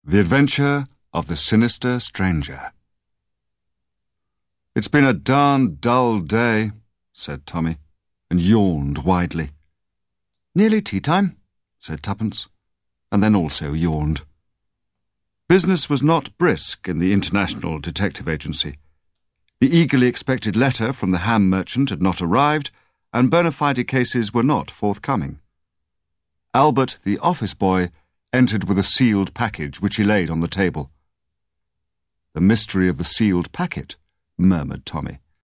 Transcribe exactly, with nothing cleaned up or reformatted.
The Adventure of the Sinister Stranger. "It's been a darn dull day," said Tommy, and yawned widely. "Nearly tea time," said Tuppence, and then also yawned. Business was not brisk in the International Detective Agency. The eagerly expected letter from the ham merchant had not arrived, and bona fide cases were not forthcoming. Albert, the office boy, entered with a sealed package which he laid on the table. "The mystery of the sealed packet," murmured Tommy.